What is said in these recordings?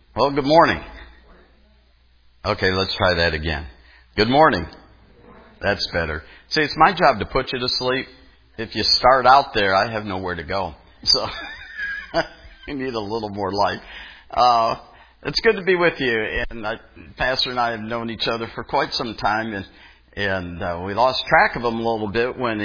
Well, good morning. Okay, let's try that again. Good morning. That's better. See, it's my job to put you to sleep. If you start out there, I have nowhere to go. So you need a little more light. It's good to be with you. And Pastor and I have known each other for quite some time, and we lost track of him a little bit when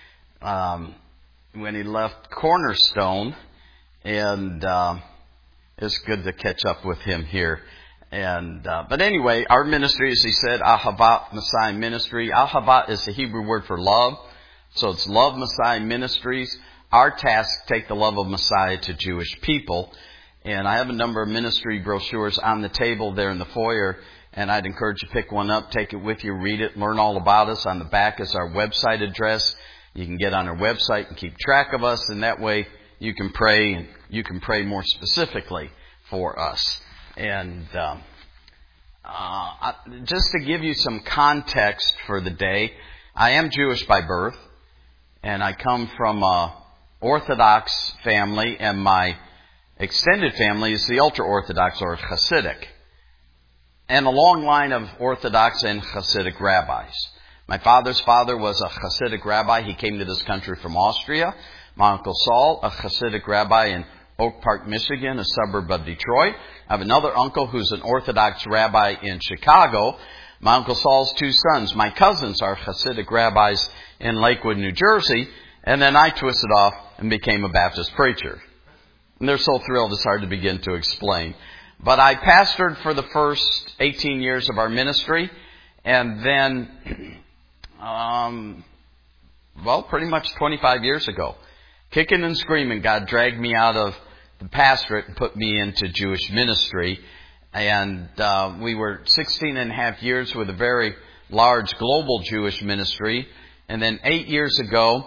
he left Cornerstone, and it's good to catch up with him here. But anyway, our ministry, as he said, Ahavat Messiah Ministry. Ahavat is the Hebrew word for love. So it's Love Messiah Ministries. Our task, take the love of Messiah to Jewish people. And I have a number of ministry brochures on the table there in the foyer. And I'd encourage you to pick one up, take it with you, read it, learn all about us. On the back is our website address. You can get on our website and keep track of us. And that way you can pray, and you can pray more specifically for us. And just to give you some context for the day, I am Jewish by birth, and I come from an Orthodox family, and my extended family is the ultra-Orthodox or Hasidic, and a long line of Orthodox and Hasidic rabbis. My father's father was a Hasidic rabbi. He came to this country from Austria. My Uncle Saul, a Hasidic rabbi in Oak Park, Michigan, a suburb of Detroit. I have another uncle who's an Orthodox rabbi in Chicago. My Uncle Saul's two sons, my cousins, are Hasidic rabbis in Lakewood, New Jersey. And then I twisted off and became a Baptist preacher. And they're so thrilled it's hard to begin to explain. But I pastored for the first 18 years of our ministry. And then, pretty much 25 years ago, kicking and screaming, God dragged me out of the pastorate and put me into Jewish ministry. And we were 16 and a half years with a very large global Jewish ministry. And then 8 years ago,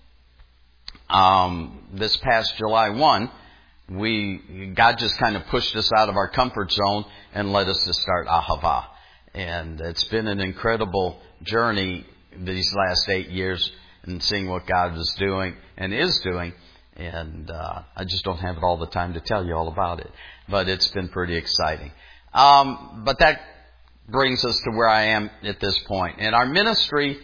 this past July 1, God just kind of pushed us out of our comfort zone and led us to start Ahavah. And it's been an incredible journey these last 8 years, and seeing what God is doing and is doing. And I just don't have it all the time to tell you all about it. But it's been pretty exciting. But that brings us to where I am at this point. And our ministry,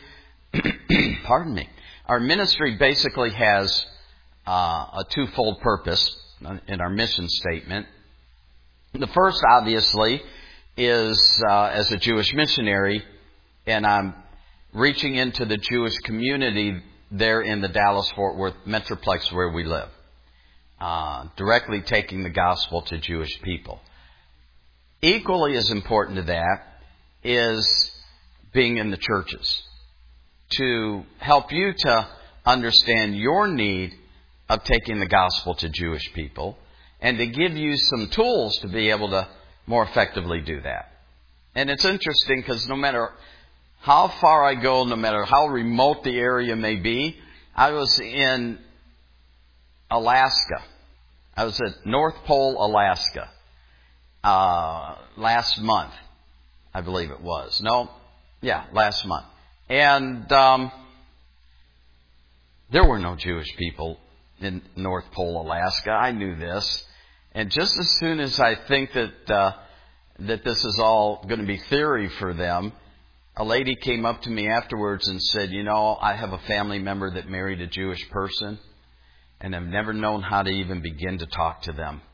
our ministry basically has a twofold purpose in our mission statement. The first, obviously, is as a Jewish missionary, and I'm reaching into the Jewish community there in the Dallas-Fort Worth Metroplex where we live. Directly taking the gospel to Jewish people. Equally as important to that is being in the churches. To help you to understand your need of taking the gospel to Jewish people. And to give you some tools to be able to more effectively do that. And it's interesting because no matter how far I go, no matter how remote the area may be, I was in Alaska. I was at North Pole, Alaska, last month, I believe it was. Last month. And there were no Jewish people in North Pole, Alaska. I knew this. And just as soon as I think that this is all going to be theory for them, a lady came up to me afterwards and said, I have a family member that married a Jewish person, and I've never known how to even begin to talk to them.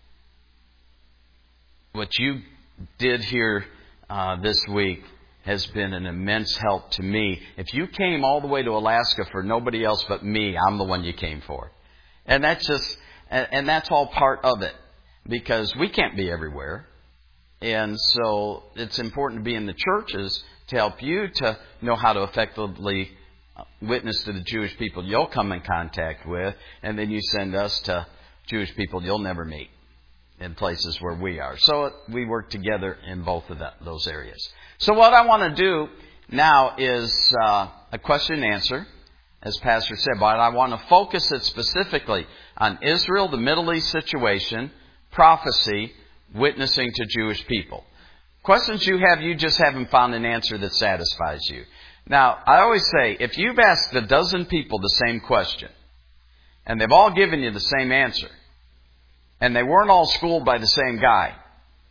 What you did here this week has been an immense help to me. If you came all the way to Alaska for nobody else but me, I'm the one you came for. And that's all part of it, because we can't be everywhere. And so it's important to be in the churches to help you to know how to effectively witness to the Jewish people you'll come in contact with, and then you send us to Jewish people you'll never meet in places where we are. So we work together in both of those areas. So what I want to do now is a question and answer, as Pastor said, but I want to focus it specifically on Israel, the Middle East situation, prophecy, witnessing to Jewish people. Questions you have, you just haven't found an answer that satisfies you. Now, I always say, if you've asked a dozen people the same question, and they've all given you the same answer, and they weren't all schooled by the same guy,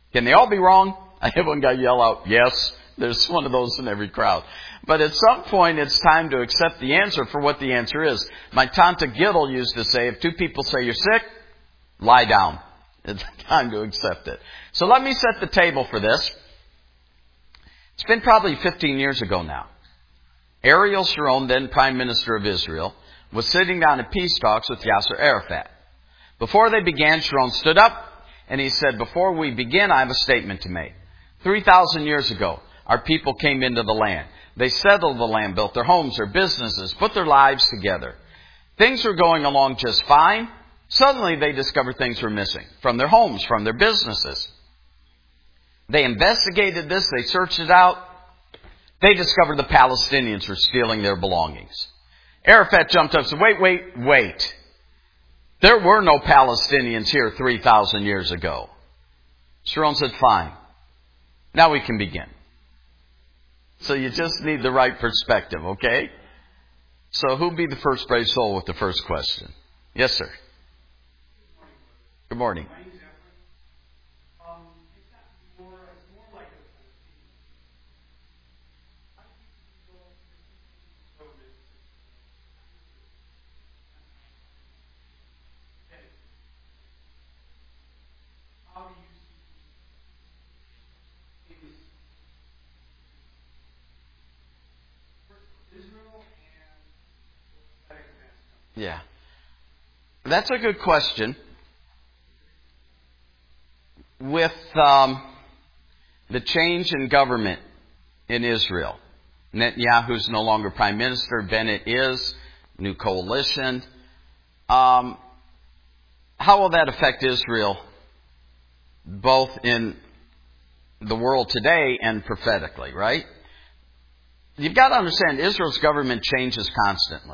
Can they all be wrong? I have one guy yell out, yes. There's one of those in every crowd. But at some point, it's time to accept the answer for what the answer is. My Tante Giddle used to say, if two people say you're sick, lie down. It's time to accept it. So let me set the table for this. It's been probably 15 years ago now. Ariel Sharon, then Prime Minister of Israel, was sitting down at peace talks with Yasser Arafat. Before they began, Sharon stood up and he said, before we begin, I have a statement to make. 3,000 years ago, our people came into the land. They settled the land, built their homes, their businesses, put their lives together. Things were going along just fine. Suddenly they discovered things were missing from their homes, from their businesses. They investigated this. They searched it out. They discovered the Palestinians were stealing their belongings. Arafat jumped up and said, wait. There were no Palestinians here 3,000 years ago. Sharon said, fine. Now we can begin. So you just need the right perspective, okay? So who'll be the first brave soul with the first question? Yes, sir. Good morning. Yeah. That's a good question. With the change in government in Israel, Netanyahu's no longer prime minister, Bennett is, new coalition. How will that affect Israel, both in the world today and prophetically, right? You've got to understand, Israel's government changes constantly.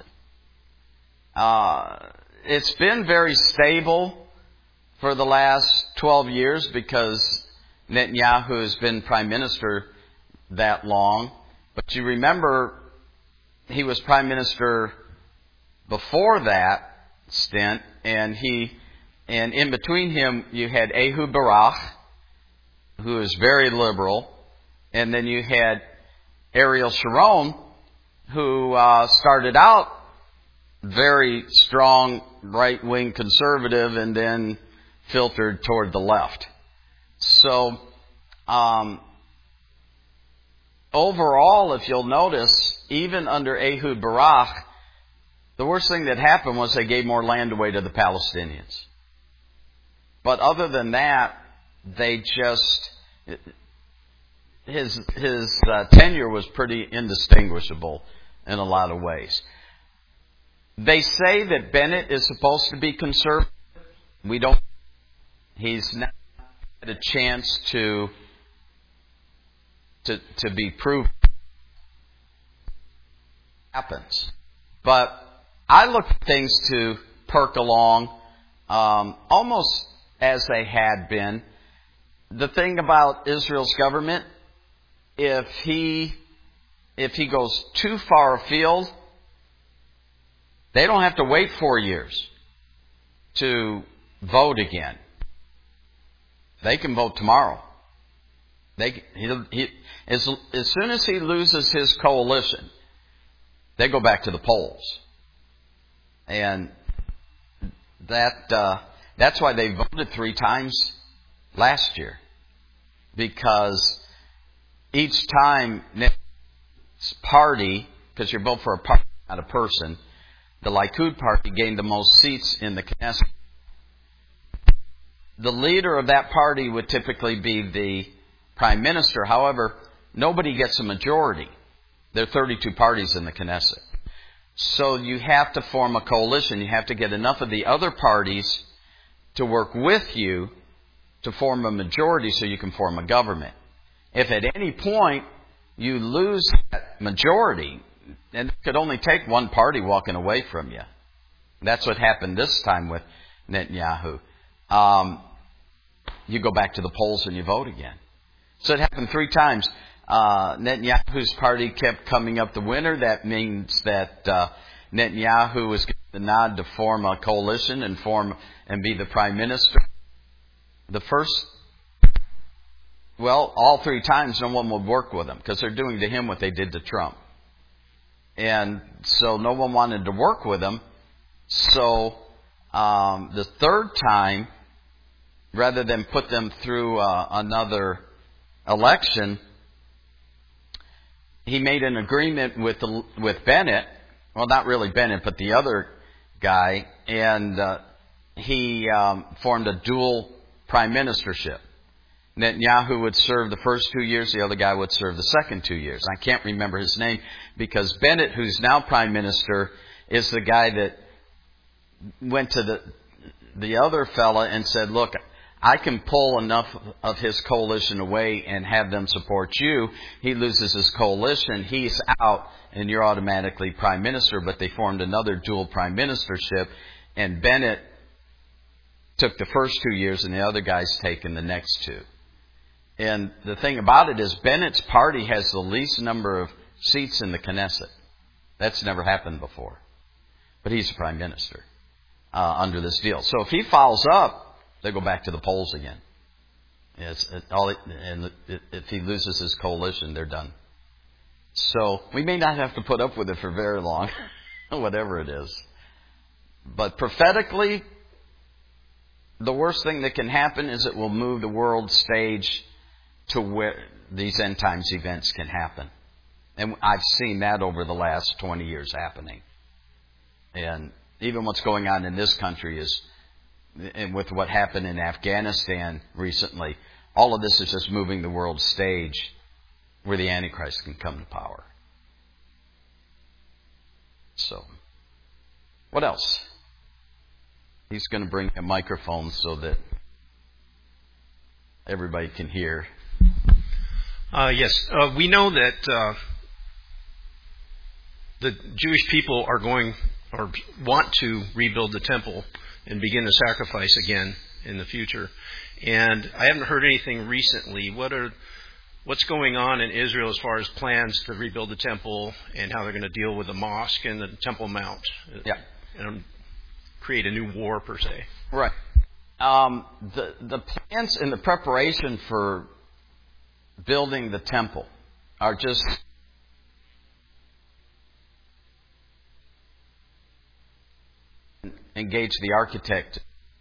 It's been very stable for the last 12 years because Netanyahu has been prime minister that long. But you remember he was prime minister before that stint, and in between him you had Ehud Barak, who is very liberal, and then you had Ariel Sharon, who started out very strong right-wing conservative and then filtered toward the left. So overall, if you'll notice, even under Ehud Barak, the worst thing that happened was they gave more land away to the Palestinians. But other than that, they just... His tenure was pretty indistinguishable in a lot of ways. They say that Bennett is supposed to be conservative. We don't. He's not had a chance to be proven. Happens, but I look at things to perk along almost as they had been. The thing about Israel's government, if he goes too far afield, they don't have to wait 4 years to vote again. They can vote tomorrow. As soon as he loses his coalition, they go back to the polls. And that's why they voted 3 times last year. Because each time party, because you're both for a party, not a person, the Likud party gained the most seats in the Knesset. The leader of that party would typically be the prime minister. However, nobody gets a majority. There are 32 parties in the Knesset. So you have to form a coalition. You have to get enough of the other parties to work with you to form a majority so you can form a government. If at any point you lose that majority, and it could only take one party walking away from you. That's what happened this time with Netanyahu. You go back to the polls and you vote again. So it happened 3 times. Netanyahu's party kept coming up the winner. That means that Netanyahu was given the nod to form a coalition and be the prime minister. The first Well, all 3 times no one would work with him because they're doing to him what they did to Trump. And so no one wanted to work with him. So the 3rd time, rather than put them through another election, he made an agreement with Bennett. Well, not really Bennett, but the other guy. And he formed a dual prime ministership. Netanyahu would serve the first 2 years. The other guy would serve the second 2 years. I can't remember his name because Bennett, who's now prime minister, is the guy that went to the other fella and said, look, I can pull enough of his coalition away and have them support you. He loses his coalition. He's out and you're automatically prime minister. But they formed another dual prime ministership, and Bennett took the first 2 years and the other guy's taken the next 2. And the thing about it is Bennett's party has the least number of seats in the Knesset. That's never happened before. But he's the prime minister under this deal. So if he fouls up, they go back to the polls again. And if he loses his coalition, they're done. So we may not have to put up with it for very long, whatever it is. But prophetically, the worst thing that can happen is it will move the world stage to where these end times events can happen. And I've seen that over the last 20 years happening. And even what's going on in this country is, and with what happened in Afghanistan recently, all of this is just moving the world stage where the Antichrist can come to power. So, what else? He's going to bring a microphone so that everybody can hear. Yes, we know that the Jewish people are going or want to rebuild the temple and begin to sacrifice again in the future. And I haven't heard anything recently. What's going on in Israel as far as plans to rebuild the temple and how they're going to deal with the mosque and the Temple Mount? Yeah. And create a new war per se. Right. The plans and the preparation for building the temple are just engage the architect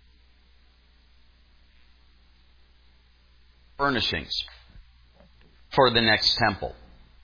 furnishings for the next temple.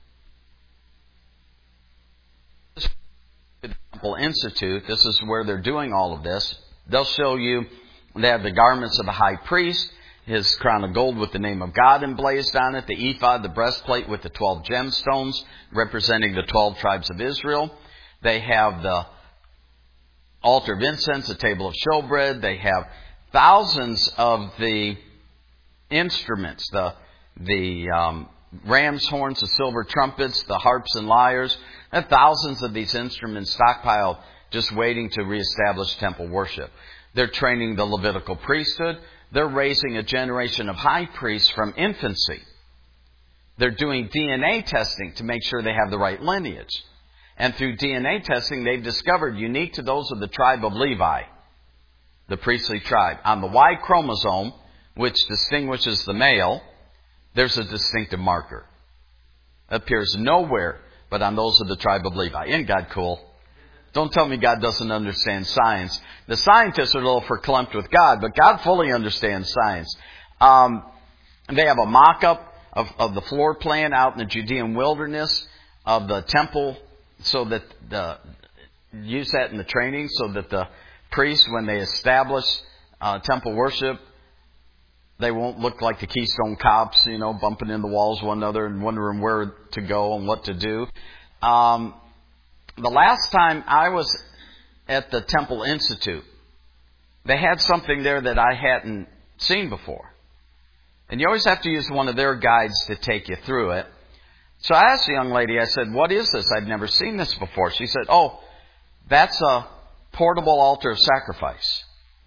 The Temple Institute, this is where they're doing all of this. They'll show you they have the garments of the high priest, his crown of gold with the name of God emblazed on it, the ephod, the breastplate with the 12 gemstones representing the 12 tribes of Israel. They have the altar of incense, the table of showbread. They have thousands of the instruments, the ram's horns, the silver trumpets, the harps and lyres. They have thousands of these instruments stockpiled just waiting to reestablish temple worship. They're training the Levitical priesthood. They're raising a generation of high priests from infancy. They're doing DNA testing to make sure they have the right lineage. And through DNA testing, they've discovered, unique to those of the tribe of Levi, the priestly tribe, on the Y chromosome, which distinguishes the male, there's a distinctive marker. It appears nowhere but on those of the tribe of Levi. Isn't God cool? Don't tell me God doesn't understand science. The scientists are a little verklempt with God, but God fully understands science. They have a mock-up of the floor plan out in the Judean wilderness of the temple, so that use that in the training, so that the priests, when they establish temple worship, they won't look like the Keystone Cops, bumping in the walls one another and wondering where to go and what to do. The last time I was at the Temple Institute, they had something there that I hadn't seen before. And you always have to use one of their guides to take you through it. So I asked the young lady, I said, what is this? I'd never seen this before. She said, that's a portable altar of sacrifice.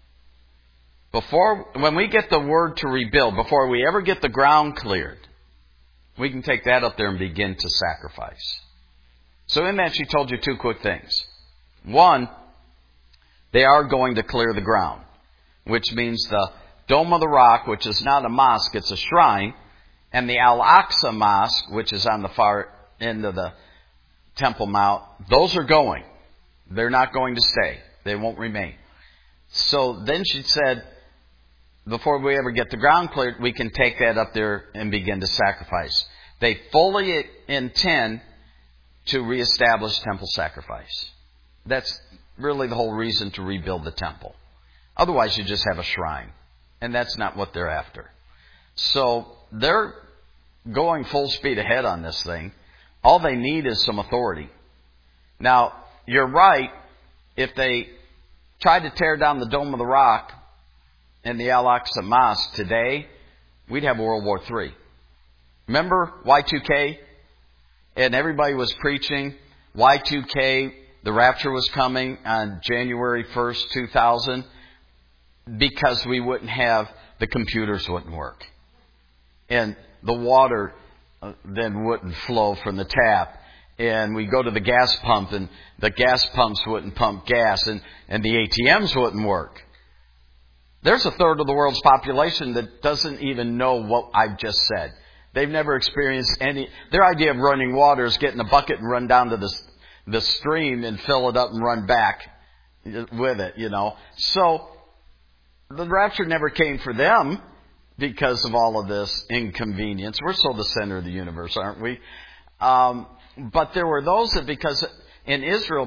When we get the word to rebuild, before we ever get the ground cleared, we can take that up there and begin to sacrifice. So in that, she told you 2 quick things. One, they are going to clear the ground, which means the Dome of the Rock, which is not a mosque, it's a shrine, and the Al-Aqsa Mosque, which is on the far end of the Temple Mount, those are going. They're not going to stay. They won't remain. So then she said, before we ever get the ground cleared, we can take that up there and begin to sacrifice. They fully intend to reestablish temple sacrifice. That's really the whole reason to rebuild the temple. Otherwise, you just have a shrine. And that's not what they're after. So they're going full speed ahead on this thing. All they need is some authority. Now, you're right. If they tried to tear down the Dome of the Rock and the Al-Aqsa Mosque today, we'd have World War III. Remember Y2K? And everybody was preaching Y2K, the rapture was coming on January 1st, 2000, because we wouldn't have, the computers wouldn't work. And the water then wouldn't flow from the tap. And we go to the gas pump and the gas pumps wouldn't pump gas and the ATMs wouldn't work. There's a third of the world's population that doesn't even know what I've just said. They've never experienced any. Their idea of running water is getting a bucket and run down to the stream and fill it up and run back with it, you know. So the rapture never came for them because of all of this inconvenience. We're still the center of the universe, aren't we? But there were those that, because in Israel,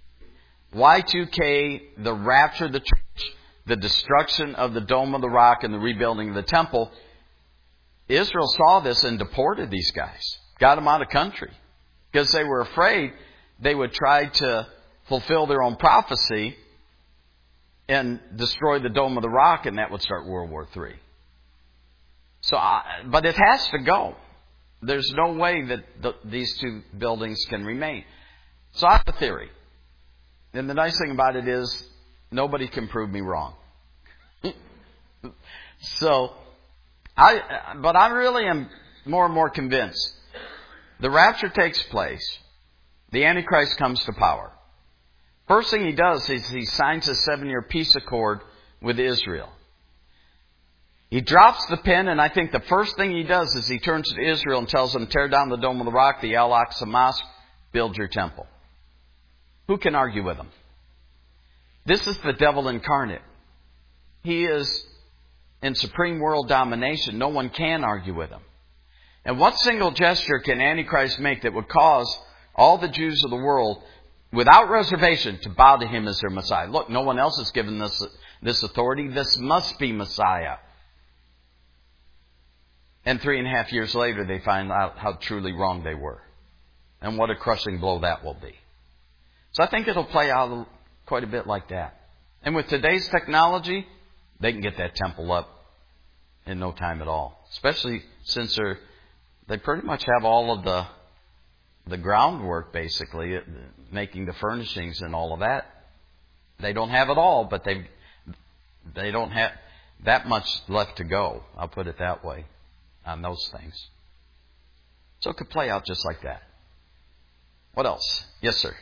Y2K, the rapture of the church, the destruction of the Dome of the Rock and the rebuilding of the temple, Israel saw this and deported these guys, got them out of country, because they were afraid they would try to fulfill their own prophecy and destroy the Dome of the Rock, and that would start World War III. So, but it has to go. There's no way that these two buildings can remain. So I have a theory. And the nice thing about it is nobody can prove me wrong. But I really am more and more convinced. The rapture takes place. The Antichrist comes to power. First thing he does is he signs a 7-year peace accord with Israel. He drops the pen, and I think the first thing he does is he turns to Israel and tells them, tear down the Dome of the Rock, the Al-Aqsa Mosque, build your temple. Who can argue with him? This is the devil incarnate. He is in supreme world domination. No one can argue with him. And what single gesture can Antichrist make that would cause all the Jews of the world, without reservation, to bow to him as their Messiah? Look, no one else has given this authority. This must be Messiah. And 3.5 years later, they find out how truly wrong they were. And what a crushing blow that will be. So I think it'll play out quite a bit like that. And with today's technology, they can get that temple up in no time at all. Especially since they pretty much have all of the groundwork, basically, making the furnishings and all of that. They don't have it all, but they don't have that much left to go. I'll put it that way on those things. So it could play out just like that. What else? Yes, sir.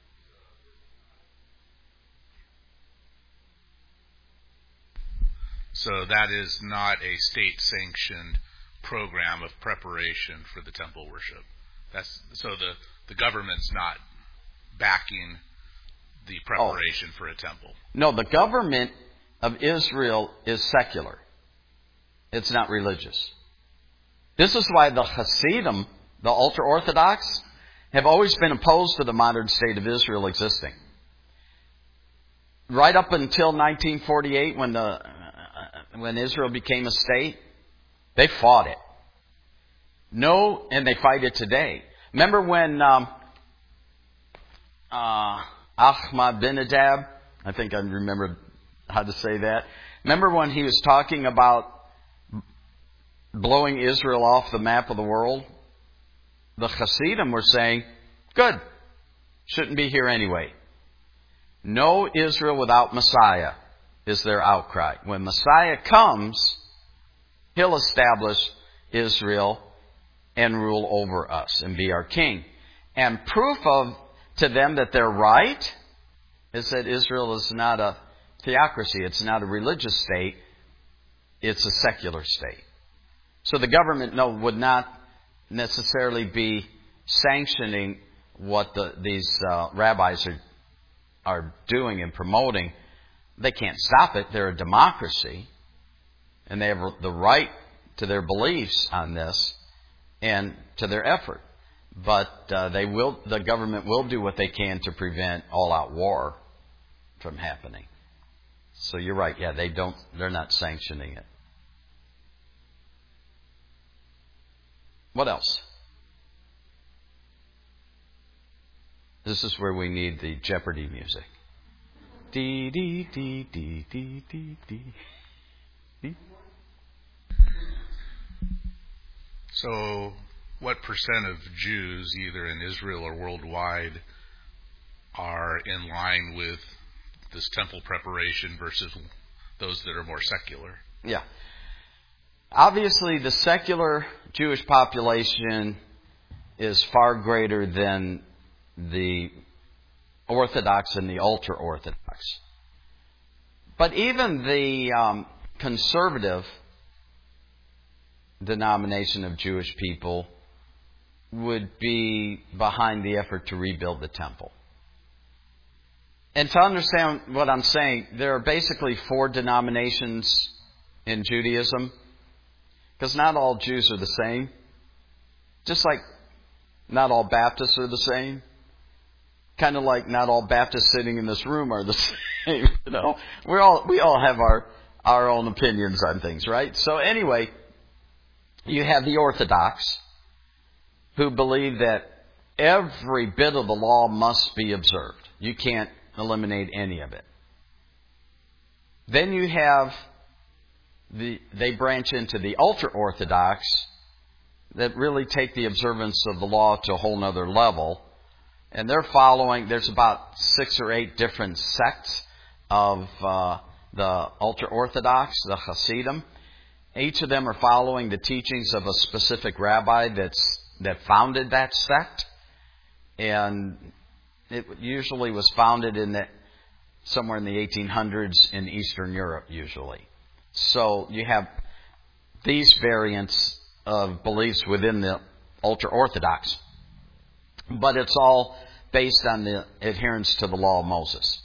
So that is not a state-sanctioned program of preparation for the temple worship. So the government's not backing the preparation for a temple. No, the government of Israel is secular. It's not religious. This is why the Hasidim, the ultra-Orthodox, have always been opposed to the modern state of Israel existing. Right up until 1948, when Israel became a state, they fought it. No, and they fight it today. Remember when Ahmadinejad, I think I remember how to say that. Remember when he was talking about blowing Israel off the map of the world? The Hasidim were saying, good, shouldn't be here anyway. No Israel without Messiah is their outcry. When Messiah comes, he'll establish Israel and rule over us and be our king. And proof to them that they're right is that Israel is not a theocracy. It's not a religious state. It's a secular state. So the government, would not necessarily be sanctioning what these rabbis are doing and promoting. They can't stop it. They're a democracy, and they have the right to their beliefs on this and to their effort. But the government will do what they can to prevent all-out war from happening. So you're right. Yeah, they're not sanctioning it. What else? This is where we need the Jeopardy music. Dee dee dee dee dee dee dee. So, what percent of Jews, either in Israel or worldwide, are in line with this temple preparation versus those that are more secular? Yeah. Obviously, the secular Jewish population is far greater than the Orthodox and the ultra-Orthodox. But even the conservative denomination of Jewish people would be behind the effort to rebuild the temple. And to understand what I'm saying, there are basically 4 denominations in Judaism, because not all Jews are the same. Just like not all Baptists are the same. Kind of like not all Baptists sitting in this room are the same. You know, we all have our own opinions on things, right? So anyway, you have the Orthodox, who believe that every bit of the law must be observed. You can't eliminate any of it. Then you have they branch into the ultra-Orthodox that really take the observance of the law to a whole other level. And they're following, there's about 6 or 8 different sects of the ultra-Orthodox, the Hasidim. Each of them are following the teachings of a specific rabbi that founded that sect. And it usually was founded somewhere in the 1800s in Eastern Europe, usually. So you have these variants of beliefs within the ultra-Orthodox. But it's all based on the adherence to the law of Moses.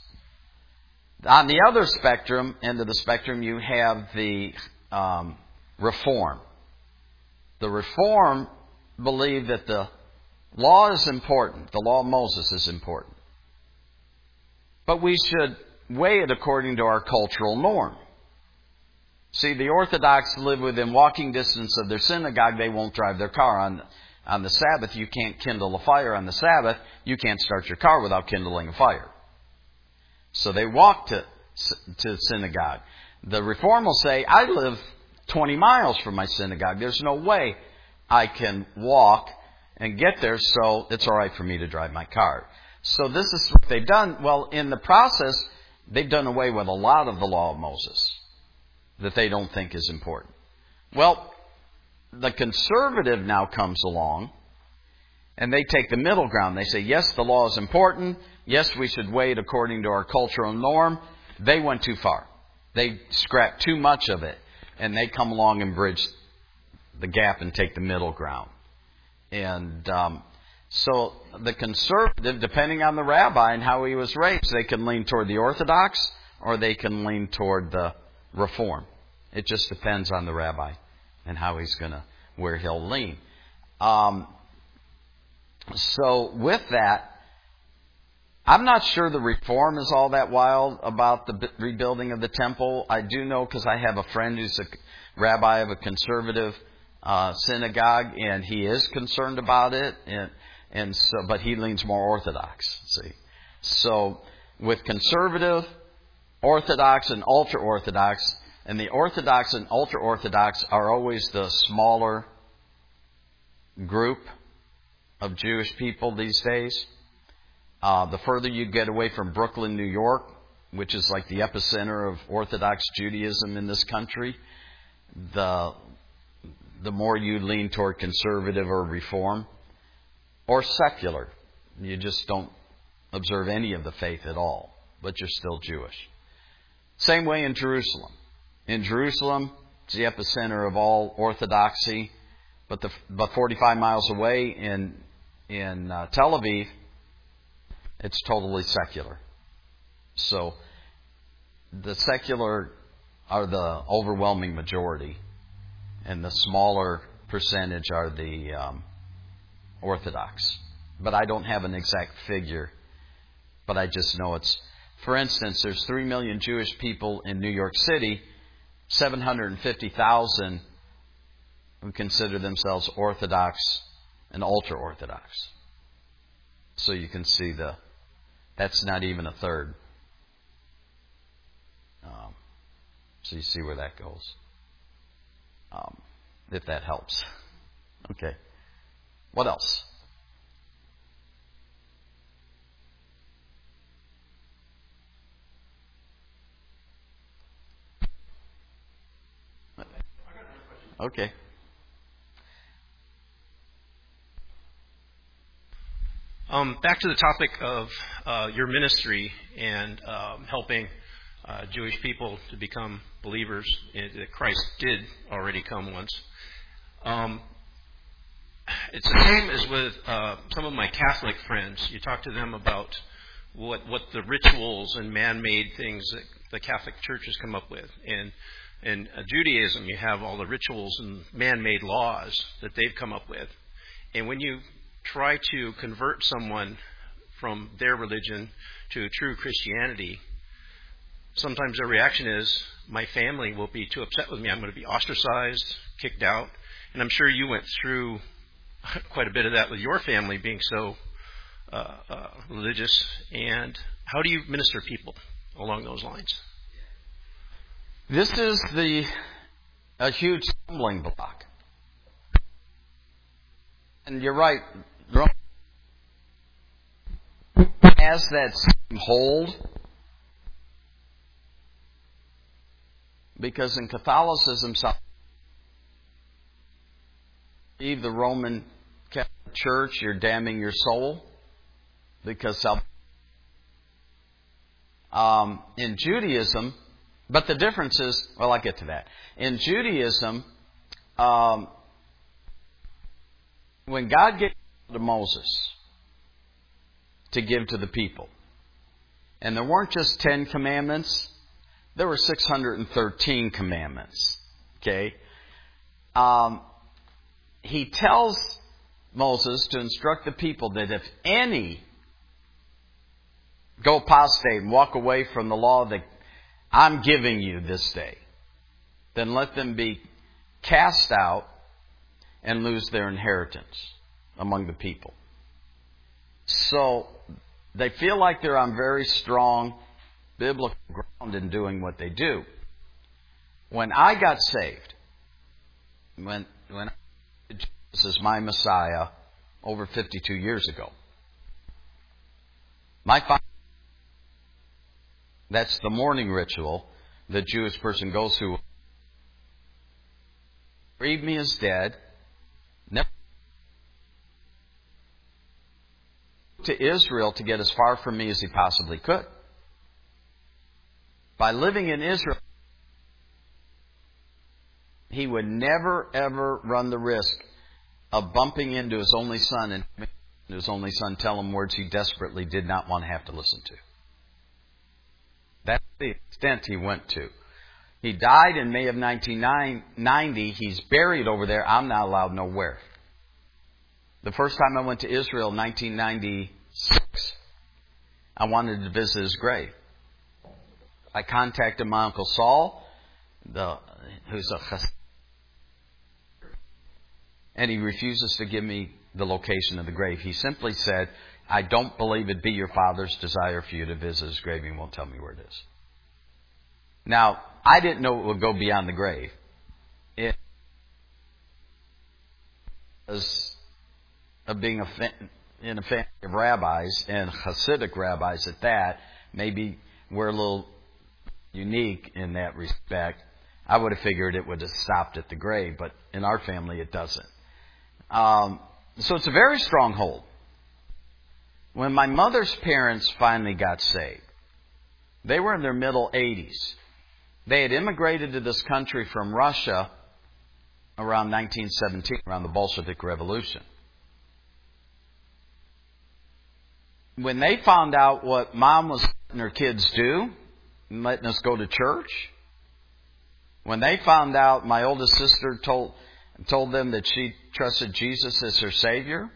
On the other end of the spectrum, you have the Reform. The Reform believe that the law is important. The law of Moses is important. But we should weigh it according to our cultural norm. See, the Orthodox live within walking distance of their synagogue. They won't drive their car on the Sabbath. You can't kindle a fire on the Sabbath. You can't start your car without kindling a fire. So they walk to synagogue. The Reform will say, I live 20 miles from my synagogue. There's no way I can walk and get there, so it's all right for me to drive my car. So this is what they've done. Well, in the process, they've done away with a lot of the law of Moses that they don't think is important. Well, the conservative now comes along, and they take the middle ground. They say, yes, the law is important. Yes, we should weigh it according to our cultural norm. They went too far. They scrapped too much of it, and they come along and bridge the gap and take the middle ground. And so the conservative, depending on the rabbi and how he was raised, they can lean toward the Orthodox or they can lean toward the Reform. It just depends on the rabbi and how where he'll lean. So with that, I'm not sure the Reform is all that wild about the rebuilding of the temple. I do know because I have a friend who's a rabbi of a conservative synagogue, and he is concerned about it, but he leans more Orthodox. See, so with conservative, Orthodox, and ultra-Orthodox, and the Orthodox and ultra-Orthodox are always the smaller group of Jewish people these days. The further you get away from Brooklyn, New York, which is like the epicenter of Orthodox Judaism in this country, the more you lean toward conservative or Reform or secular. You just don't observe any of the faith at all, but you're still Jewish. Same way in Jerusalem. In Jerusalem, It's the epicenter of all Orthodoxy. But 45 miles away in Tel Aviv, it's totally secular. So the secular are the overwhelming majority, and the smaller percentage are the Orthodox. But I don't have an exact figure, but I just know it's... For instance, there's 3 million Jewish people in New York City, 750,000 who consider themselves Orthodox and ultra-Orthodox. So you can see that's not even a third. So you see where that goes. If that helps. Okay. What else? Okay. Back to the topic of your ministry and helping Jewish people to become believers that Christ did already come once. It's the same as with some of my Catholic friends. You talk to them about what the rituals and man-made things that the Catholic Church has come up with. And in Judaism, you have all the rituals and man-made laws that they've come up with. And when you try to convert someone from their religion to true Christianity, sometimes their reaction is, my family will be too upset with me. I'm going to be ostracized, kicked out. And I'm sure you went through quite a bit of that with your family being so religious. And how do you minister people along those lines? This is a huge stumbling block. And you're right. Has that same hold, because in Catholicism, leave the Roman Catholic Church, you're damning your soul, because in Judaism, but the difference is, well, I'll get to that. In Judaism, when God gave to Moses to give to the people, and there weren't just 10 commandments, there were 613 commandments. Okay? He tells Moses to instruct the people that if any go apostate and walk away from the law that I'm giving you this day, then let them be cast out and lose their inheritance among the people. So they feel like they're on very strong biblical ground in doing what they do. When I got saved, when Jesus is my Messiah over 52 years ago, that's the morning ritual the Jewish person goes through. Believe me as dead. Never to Israel to get as far from me as he possibly could. By living in Israel, he would never ever run the risk of bumping into his only son and his only son tell him words he desperately did not want to have to listen to. That's the extent he went to. He died in May of 1990. He's buried over there. I'm not allowed nowhere. The first time I went to Israel in 1996, I wanted to visit his grave. I contacted my Uncle Saul, who's a Chassid, and he refuses to give me the location of the grave. He simply said, I don't believe it'd be your father's desire for you to visit his grave. He won't tell me where it is. Now, I didn't know it would go beyond the grave. It was of being in a family of rabbis, and Hasidic rabbis at that. Maybe we're a little unique in that respect. I would have figured it would have stopped at the grave, but in our family it doesn't. So it's a very strong hold. When my mother's parents finally got saved, they were in their middle 80s. They had immigrated to this country from Russia around 1917, around the Bolshevik Revolution. When they found out what Mom was letting her kids do, letting us go to church, when they found out my oldest sister told them that she trusted Jesus as her Savior,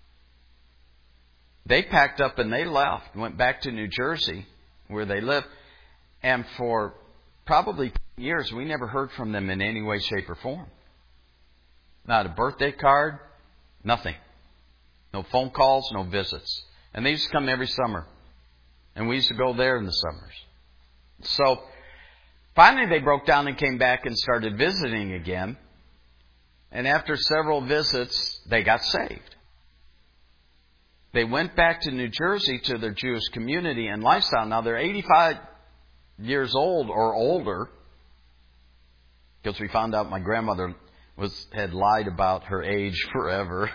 they packed up and they left, went back to New Jersey where they lived. And for probably years, we never heard from them in any way, shape, or form. Not a birthday card, nothing. No phone calls, no visits. And they used to come every summer. And we used to go there in the summers. So finally they broke down and came back and started visiting again. And after several visits, they got saved. They went back to New Jersey to their Jewish community and lifestyle. Now they're 85 years old or older, because we found out my grandmother had lied about her age forever.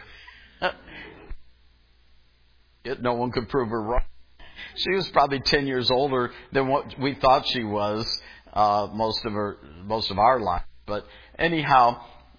Yet no one could prove her wrong. She was probably 10 years older than what we thought she was most of our life. But anyhow,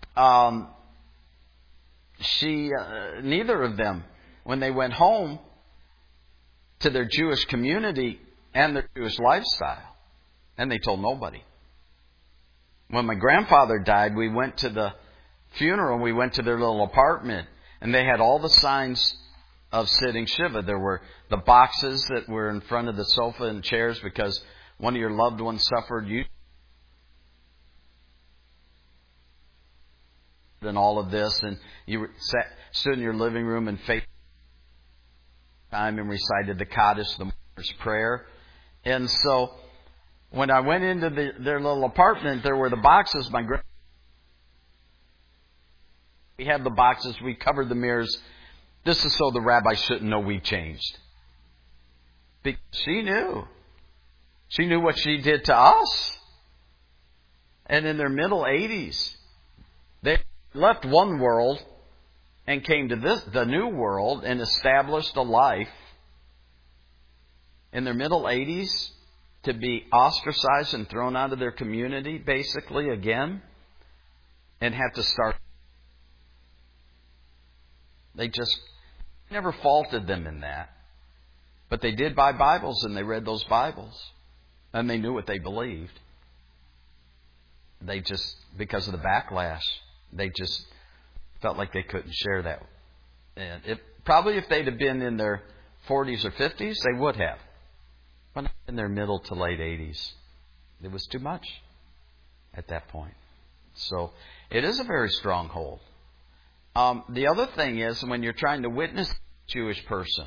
neither of them, when they went home to their Jewish community and their Jewish lifestyle, and they told nobody. When my grandfather died, we went to the funeral and we went to their little apartment, and they had all the signs of sitting Shiva. There were the boxes that were in front of the sofa and chairs because one of your loved ones suffered. And all of this, and you stood in your living room and faith time and recited the Kaddish, the Mormons' prayer. And so when I went into their little apartment, there were the boxes. We had the boxes. We covered the mirrors. This is so the rabbi shouldn't know we changed. Because she knew. She knew what she did to us. And in their middle 80s, they left one world and came to the new world and established a life in their middle 80s to be ostracized and thrown out of their community, basically, again, and have to start. They just never faulted them in that. But they did buy Bibles, and they read those Bibles. And they knew what they believed. They just, because of the backlash, they just felt like they couldn't share that. And probably if they'd have been in their 40s or 50s, they would have. But not in their middle to late 80s. It was too much at that point. So it is a very strong hold. The other thing is when you're trying to witness a Jewish person.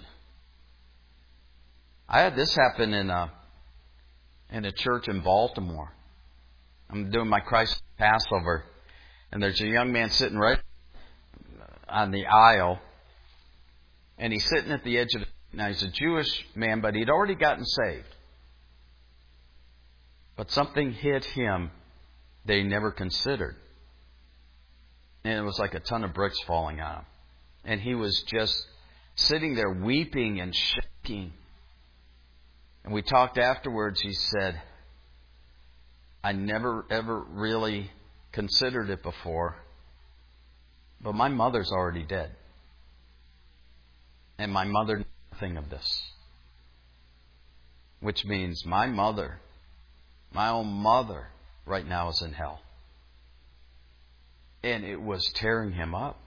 I had this happen in a church in Baltimore. I'm doing my Christ Passover, and there's a young man sitting right on the aisle, and he's sitting at the edge of it. Now, he's a Jewish man, but he'd already gotten saved. But something hit him that he never considered. And it was like a ton of bricks falling on him. And he was just sitting there weeping and shaking. And we talked afterwards. He said, I never ever really considered it before, but my mother's already dead. And my mother knew nothing of this. Which means my mother, my own mother, right now is in hell. And it was tearing him up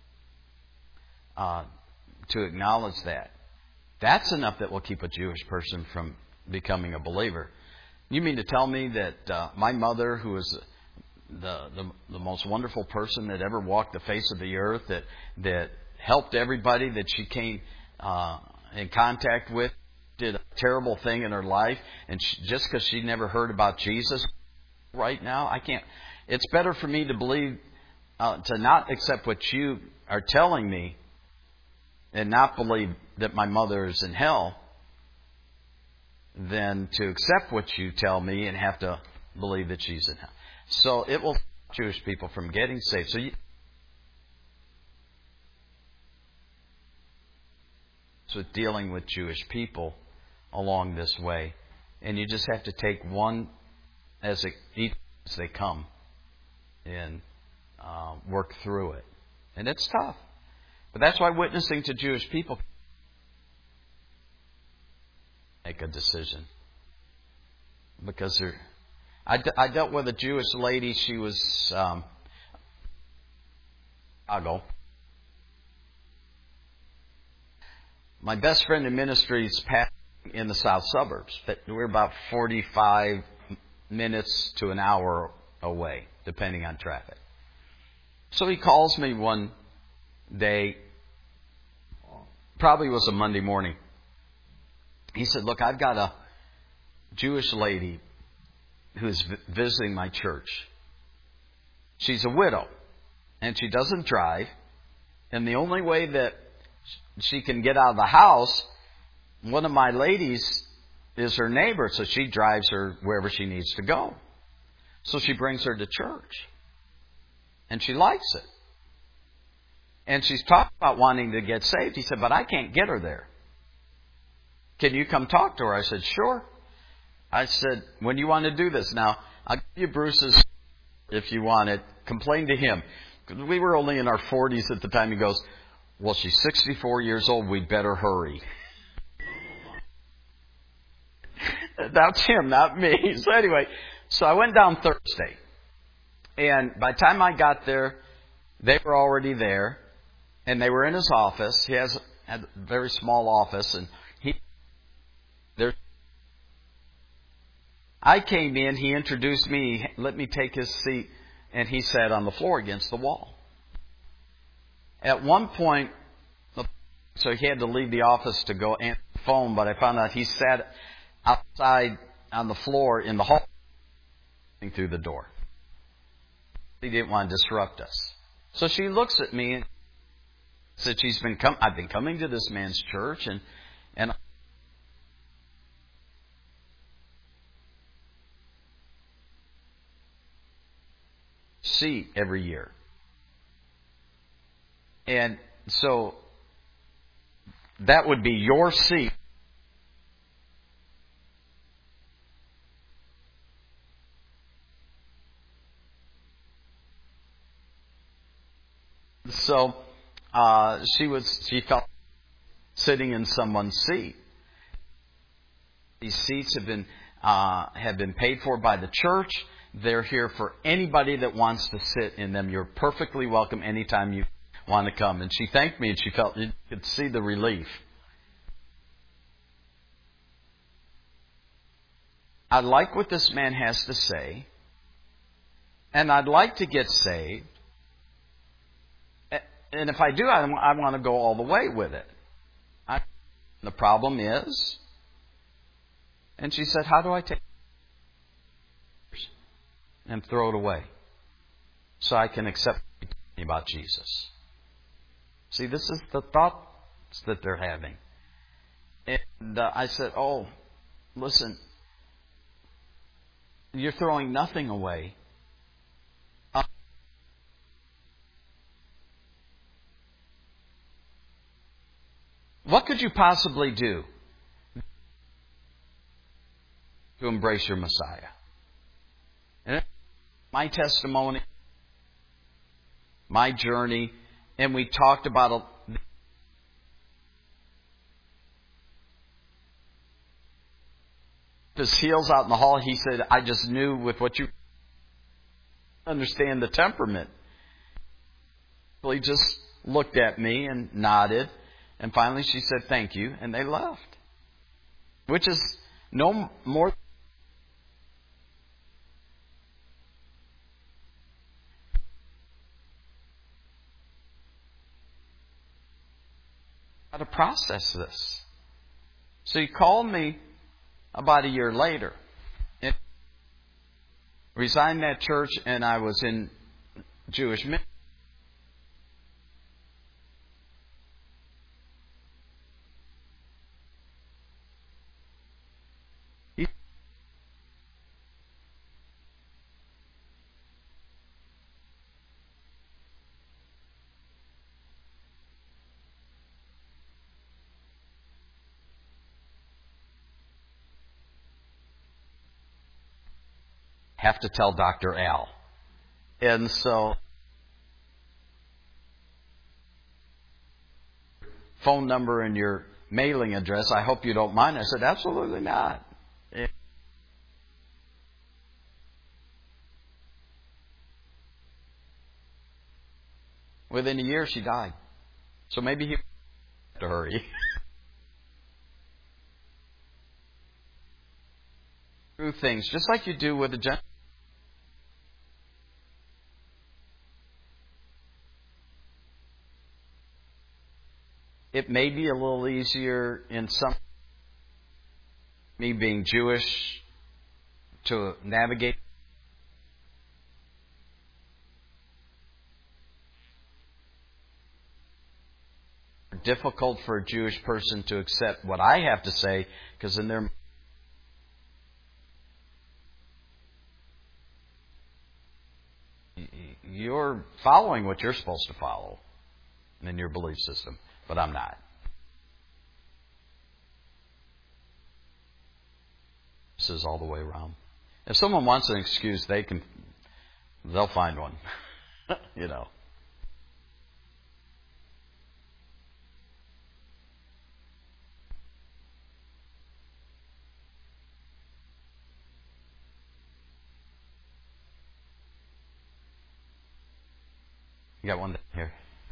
to acknowledge that. That's enough that will keep a Jewish person from becoming a believer. You mean to tell me that my mother, who is the most wonderful person that ever walked the face of the earth, that helped everybody that she came in contact with, did a terrible thing in her life, and just because she never heard about Jesus right now, I can't. It's better for me to believe, to not accept what you are telling me and not believe that my mother is in hell than to accept what you tell me and have to believe that she's in hell. So it will stop Jewish people from getting saved. So dealing with Jewish people along this way. And you just have to take one as they come and work through it. And it's tough. But that's why witnessing to Jewish people make a decision. Because I dealt with a Jewish lady. She was Chicago. My best friend in ministry is in the south suburbs. We're about 45 minutes to an hour away, depending on traffic. So he calls me one day, probably was a Monday morning. He said, look, I've got a Jewish lady who's visiting my church. She's a widow, and she doesn't drive, and the only way that she can get out of the house, one of my ladies is her neighbor, so she drives her wherever she needs to go. So she brings her to church. And she likes it. And she's talking about wanting to get saved. He said, but I can't get her there. Can you come talk to her? I said, sure. I said, when do you want to do this? Now, I'll give you Bruce's, if you want it. Complain to him. We were only in our 40s at the time. He goes, well, she's 64 years old. We'd better hurry. That's him, not me. So anyway, so I went down Thursday. And by the time I got there, they were already there. And they were in his office. He had a very small office. And I came in, he introduced me, let me take his seat, and he sat on the floor against the wall. At one point, so he had to leave the office to go answer the phone, but I found out he sat outside on the floor in the hall through the door. He didn't want to disrupt us. So she looks at me and said, I've been coming to this man's church, and seat every year. And so that would be your seat. So she felt sitting in someone's seat. These seats have been paid for by the church. They're here for anybody that wants to sit in them. You're perfectly welcome anytime you want to come. And she thanked me, and she felt you could see the relief. I like what this man has to say, and I'd like to get saved. And if I do, I want to go all the way with it. The problem is, and she said, how do I take it and throw it away so I can accept about Jesus? See, this is the thoughts that they're having. And I said, oh, listen, you're throwing nothing away. What could you possibly do to embrace your Messiah? And my testimony, my journey, and we talked about his heels out in the hall. He said, I just knew with what you understand the temperament. Well, he just looked at me and nodded. And finally she said, thank you. And they left. Which is no more. How to process this. So he called me about a year later. And resigned that church, and I was in Jewish ministry. have to tell Dr. Al. And so, phone number and your mailing address, I hope you don't mind. I said, absolutely not. Within a year, she died. So maybe he had to hurry. Through things, just like you do with a general. It may be a little easier in some, me being Jewish, to navigate. Difficult for a Jewish person to accept what I have to say, because in their you're following what you're supposed to follow in your belief system, but I'm not. This is all the way around. If someone wants an excuse, they'll find one. You know. You got one here.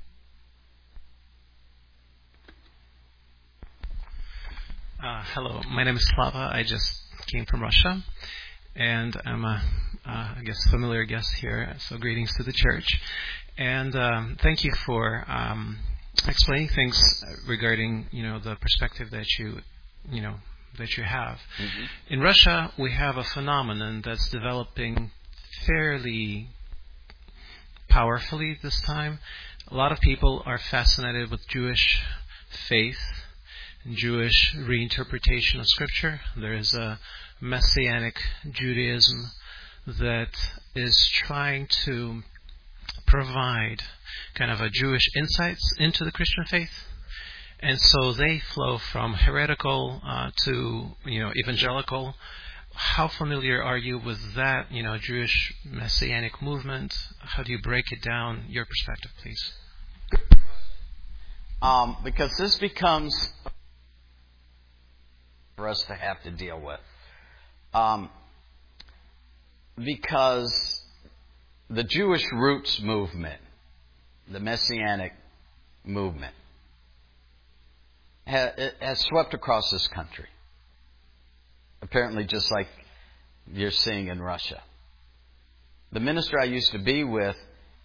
Hello, my name is Slava. I just came from Russia, and I'm I guess, familiar guest here. So greetings to the church, and thank you for explaining things regarding the perspective that you have. Mm-hmm. In Russia, we have a phenomenon that's developing fairly powerfully this time. A lot of people are fascinated with Jewish faith and Jewish reinterpretation of Scripture. There is a Messianic Judaism that is trying to provide kind of a Jewish insights into the Christian faith. And so they flow from heretical to evangelical. How familiar are you with that, Jewish Messianic movement? How do you break it down? Your perspective, please. Because this becomes for us to have to deal with. Because the Jewish roots movement, the Messianic movement, has swept across this country. Apparently just like you're seeing in Russia. The minister I used to be with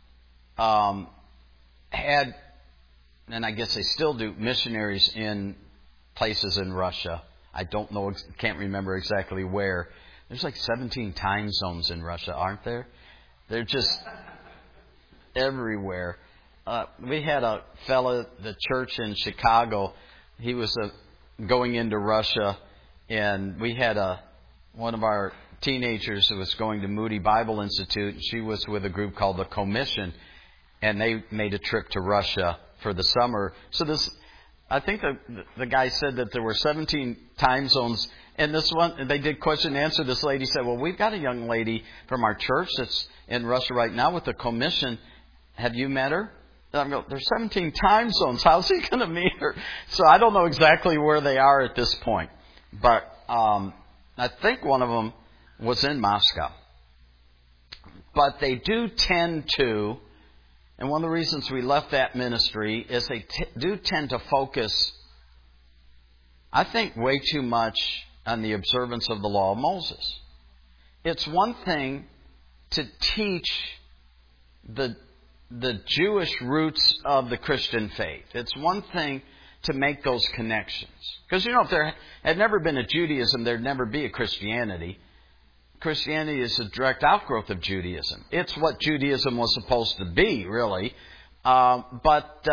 had, and I guess they still do, missionaries in places in Russia. I don't know, can't remember exactly where. There's like 17 time zones in Russia, aren't there? They're just everywhere. We had a fellow, the church in Chicago, he was going into Russia, and we had one of our teenagers who was going to Moody Bible Institute. She was with a group called the Commission, and they made a trip to Russia for the summer. So I think the guy said that there were 17 time zones. And this one, they did question and answer. This lady said, well, we've got a young lady from our church that's in Russia right now with the Commission. Have you met her? And I go, there's 17 time zones. How's he going to meet her? So I don't know exactly where they are at this point. But I think one of them was in Moscow. But they do tend to, and one of the reasons we left that ministry is they do tend to focus, I think, way too much on the observance of the law of Moses. It's one thing to teach the Jewish roots of the Christian faith. It's one thing to make those connections. Because, if there had never been a Judaism, there'd never be a Christianity. Christianity is a direct outgrowth of Judaism. It's what Judaism was supposed to be, really. But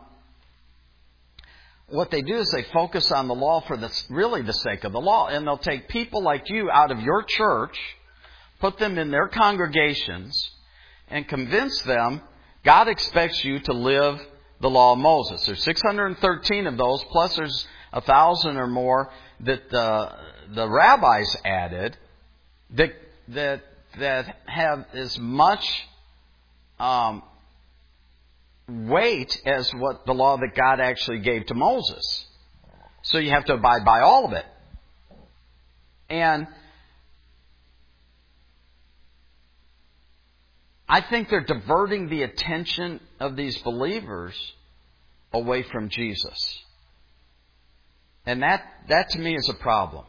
what they do is they focus on the law for really the sake of the law. And they'll take people like you out of your church, put them in their congregations, and convince them God expects you to live the law of Moses. There's 613 of those, plus there's 1,000 or more that the rabbis added that that have as much weight as what the law that God actually gave to Moses. So you have to abide by all of it. And I think they're diverting the attention of these believers away from Jesus. And that to me is a problem.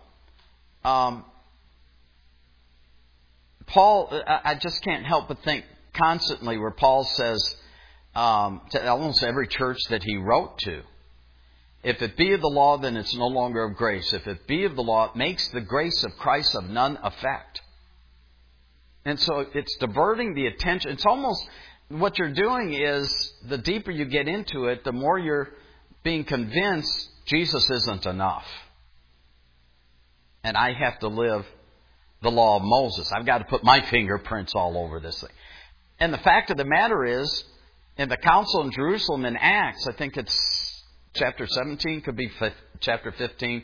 Paul, I just can't help but think constantly where Paul says to almost every church that he wrote to, if it be of the law, then it's no longer of grace. If it be of the law, it makes the grace of Christ of none effect. And so it's diverting the attention. It's almost what you're doing is the deeper you get into it, the more you're being convinced Jesus isn't enough. And I have to live the law of Moses. I've got to put my fingerprints all over this thing. And the fact of the matter is, in the council in Jerusalem in Acts, I think it's chapter 17, could be chapter 15,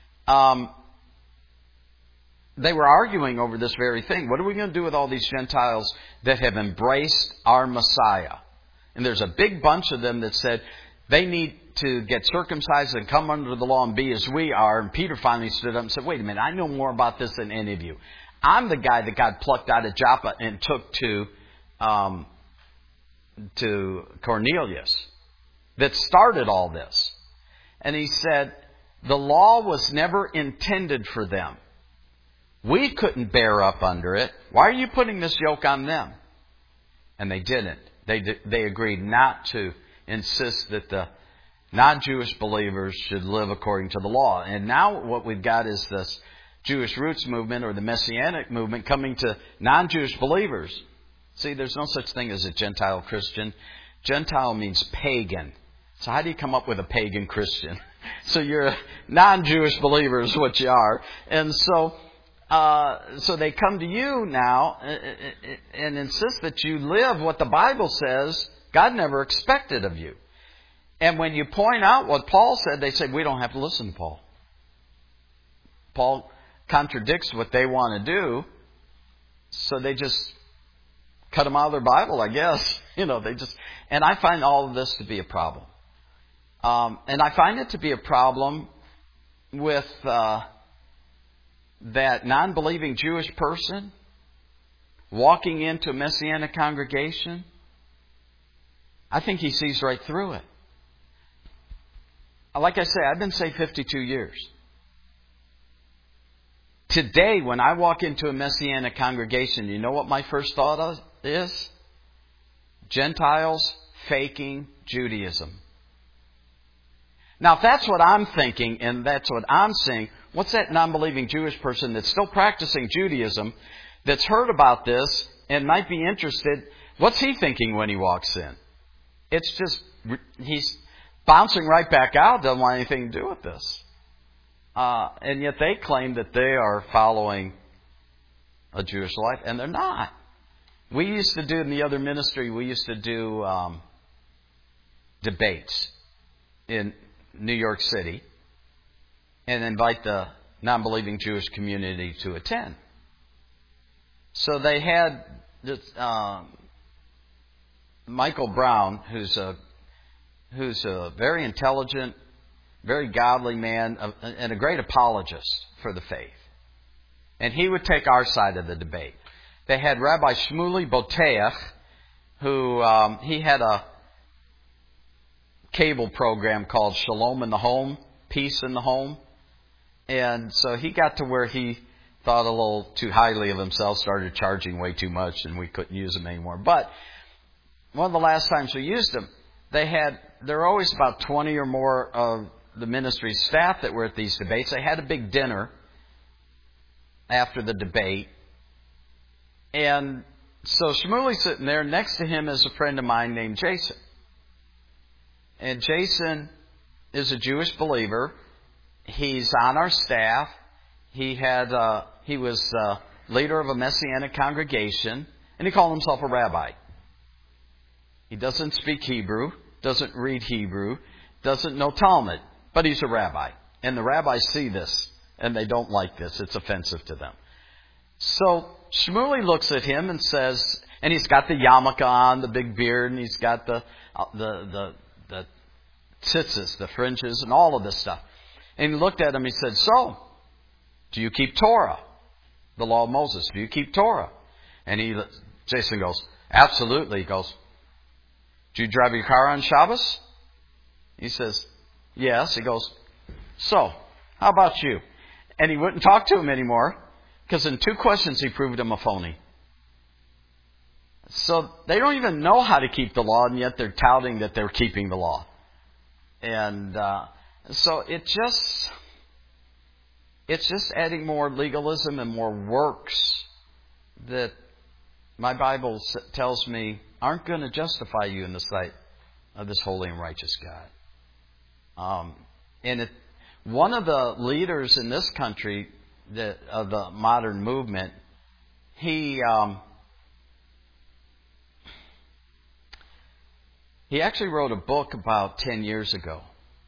they were arguing over this very thing. What are we going to do with all these Gentiles that have embraced our Messiah? And there's a big bunch of them that said they need to get circumcised and come under the law and be as we are. And Peter finally stood up and said, wait a minute, I know more about this than any of you. I'm the guy that got plucked out of Joppa and took to Cornelius that started all this. And he said, the law was never intended for them. We couldn't bear up under it. Why are you putting this yoke on them? And they didn't. They agreed not to insist that the non-Jewish believers should live according to the law. And now what we've got is this Jewish roots movement or the Messianic movement coming to non-Jewish believers. See, there's no such thing as a Gentile Christian. Gentile means pagan. So how do you come up with a pagan Christian? So you're a non-Jewish believer is what you are. And so they come to you now and insist that you live what the Bible says God never expected of you. And when you point out what Paul said, they say, we don't have to listen to Paul. Paul contradicts what they want to do, so they just cut him out of their Bible, I guess. And I find all of this to be a problem. And I find it to be a problem with that non-believing Jewish person walking into a Messianic congregation. I think he sees right through it. Like I say, I've been saved 52 years. Today, when I walk into a Messianic congregation, you know what my first thought is? Gentiles faking Judaism. Now, if that's what I'm thinking and that's what I'm seeing, what's that non-believing Jewish person that's still practicing Judaism, that's heard about this and might be interested, what's he thinking when he walks in? It's just, he's bouncing right back out, doesn't want anything to do with this. And yet they claim that they are following a Jewish life, and they're not. We used to do, in the other ministry, we used to do debates in New York City and invite the non-believing Jewish community to attend. So they had this, Michael Brown, who's a very intelligent, very godly man and a great apologist for the faith. And he would take our side of the debate. They had Rabbi Shmuley Boteach, who he had a cable program called Shalom in the Home, Peace in the Home. And so he got to where he thought a little too highly of himself, started charging way too much, and we couldn't use him anymore. But one of the last times we used him, there were always about 20 or more of the ministry staff that were at these debates. They had a big dinner after the debate. And so Shmuley's sitting there. Next to him is a friend of mine named Jason. And Jason is a Jewish believer. He's on our staff. He was leader of a Messianic congregation, and he called himself a rabbi. He doesn't speak Hebrew, doesn't read Hebrew, doesn't know Talmud, but he's a rabbi. And the rabbis see this, and they don't like this. It's offensive to them. So Shmuley looks at him and says, and he's got the yarmulke on, the big beard, and he's got the tzitzis, the fringes, and all of this stuff. And he looked at him, he said, so, do you keep Torah? The law of Moses, do you keep Torah? And Jason goes, absolutely. He goes, do you drive your car on Shabbos? He says, yes. He goes, so, how about you? And he wouldn't talk to him anymore, because in 2 questions he proved him a phony. So they don't even know how to keep the law, and yet they're touting that they're keeping the law. And so it's just adding more legalism and more works that my Bible tells me aren't going to justify you in the sight of this holy and righteous God. One of the leaders in this country of the modern movement, he actually wrote a book about 10 years ago,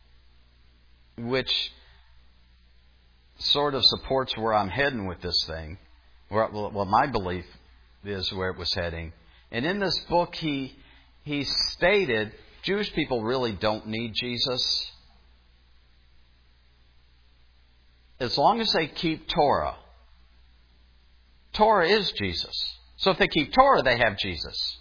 which sort of supports where I'm heading with this thing, what my belief is where it was heading. And in this book, he stated Jewish people really don't need Jesus. As long as they keep Torah. Torah is Jesus. So if they keep Torah, they have Jesus.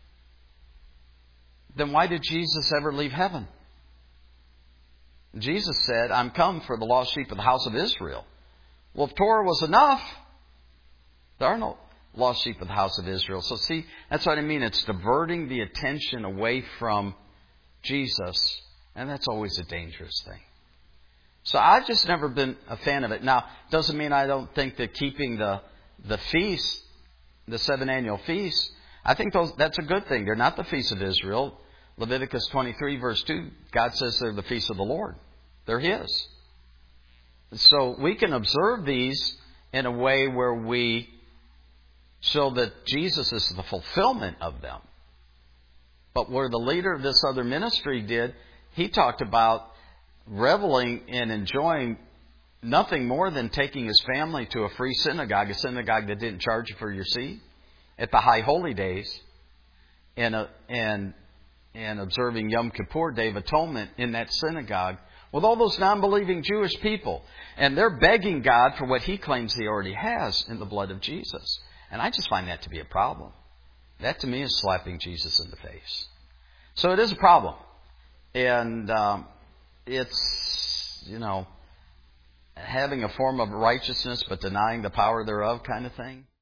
Then why did Jesus ever leave heaven? Jesus said, I'm come for the lost sheep of the house of Israel. Well, if Torah was enough, there are no lost sheep of the house of Israel. So see, that's what I mean. It's diverting the attention away from Jesus. And that's always a dangerous thing. So I've just never been a fan of it. Now, doesn't mean I don't think that keeping the feast, the 7 annual feasts, I think that's a good thing. They're not the feast of Israel. Leviticus 23 verse 2, God says they're the feast of the Lord. They're His. So we can observe these in a way where we show that Jesus is the fulfillment of them. But where the leader of this other ministry did, he talked about reveling and enjoying nothing more than taking his family to a free synagogue, a synagogue that didn't charge you for your seat, at the high holy days, and observing Yom Kippur, Day of Atonement, in that synagogue with all those non-believing Jewish people. And they're begging God for what He claims He already has in the blood of Jesus. And I just find that to be a problem. That to me is slapping Jesus in the face. So it is a problem. And it's, having a form of righteousness but denying the power thereof kind of thing.